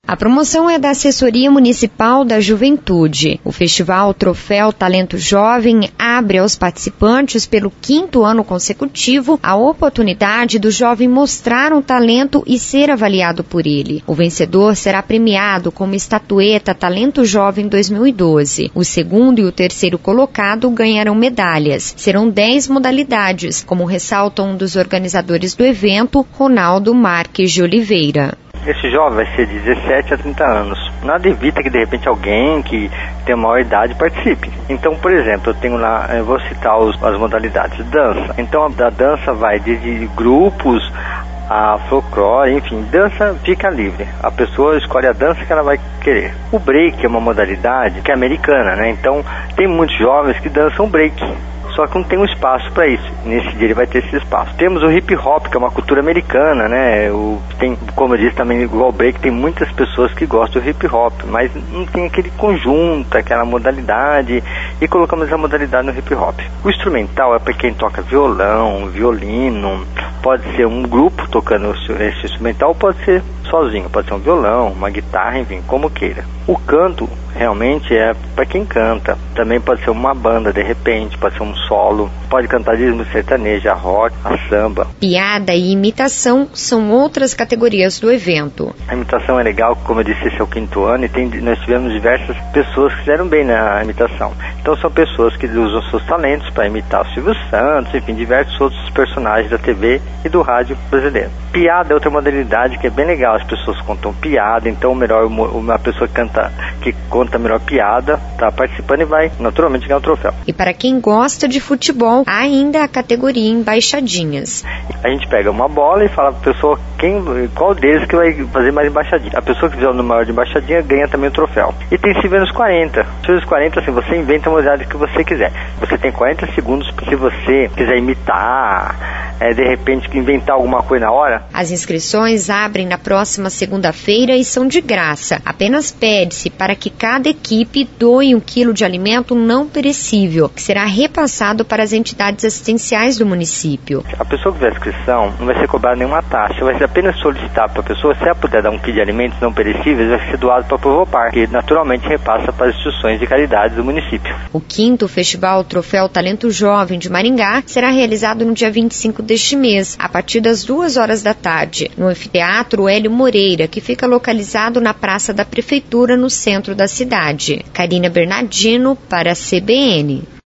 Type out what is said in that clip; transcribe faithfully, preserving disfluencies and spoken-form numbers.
A promoção é da Assessoria Municipal da Juventude. O Festival Troféu Talento Jovem abre aos participantes pelo quinto ano consecutivo a oportunidade do jovem mostrar um talento e ser avaliado por ele. O vencedor será premiado com uma estatueta Talento Jovem dois mil e doze. O segundo e o terceiro colocado ganharão medalhas. Serão dez modalidades, como ressalta um dos organizadores do evento, Ronaldo Marques de Oliveira. Esse jovem vai ser de dezessete a trinta anos. Nada evita que de repente alguém que tem maior idade participe. Então, por exemplo, eu tenho lá, eu vou citar os, as modalidades. Dança. Então, a da dança vai desde grupos a folclore, enfim, dança fica livre. A pessoa escolhe a dança que ela vai querer. O break é uma modalidade que é americana, né? Então, tem muitos jovens que dançam break. Só que não tem um espaço para isso. Nesse dia ele vai ter esse espaço. Temos o hip hop, que é uma cultura americana, né? O, tem, como eu disse também, igual o break, tem muitas pessoas que gostam do hip hop, mas não tem aquele conjunto, aquela modalidade, e colocamos essa modalidade no hip hop. O instrumental é para quem toca violão, violino, pode ser um grupo tocando esse instrumental, ou pode ser sozinho, pode ser um violão, uma guitarra, enfim, como queira. O canto realmente é para quem canta. Também pode ser uma banda, de repente, pode ser um solo, pode cantar de música sertaneja, rock, a samba. Piada e imitação são outras categorias do evento. A imitação é legal, como eu disse, esse é o quinto ano e tem, nós tivemos diversas pessoas que fizeram bem na imitação. Então são pessoas que usam seus talentos para imitar o Silvio Santos, enfim, diversos outros personagens da T V e do rádio brasileiro. Piada é outra modalidade que é bem legal, as pessoas contam piada, então o melhor, uma pessoa que canta, que conta a melhor piada, está participando e vai naturalmente ganhar o troféu. E para quem gosta de futebol, há ainda a categoria embaixadinhas. A gente pega uma bola e fala para a pessoa quem, qual deles que vai fazer mais embaixadinha. A pessoa que fizer o número maior de embaixadinha ganha também o troféu. E tem se ver nos quarenta. Nos quarenta, assim, você inventa a modalidade que você quiser. Você tem quarenta segundos se você quiser imitar, é, de repente inventar alguma coisa na hora. As inscrições abrem na próxima segunda-feira e são de graça. Apenas pede-se para que cada equipe doe um quilo de alimento não perecível, que será repassado para as entidades assistenciais do município. A pessoa que fizer a inscrição não vai ser cobrada nenhuma taxa, vai ser apenas solicitar para a pessoa, se ela puder dar um quilo de alimentos não perecíveis, vai ser doado para a Provopar, que naturalmente repassa para as instituições de caridade do município. O quinto Festival Troféu Talento Jovem de Maringá será realizado no dia vinte e cinco deste mês, a partir das duas horas da tarde, no Anfiteatro Hélio Moreira, que fica localizado na Praça da Prefeitura, no centro da cidade. Karina Bernardino, para a C B N.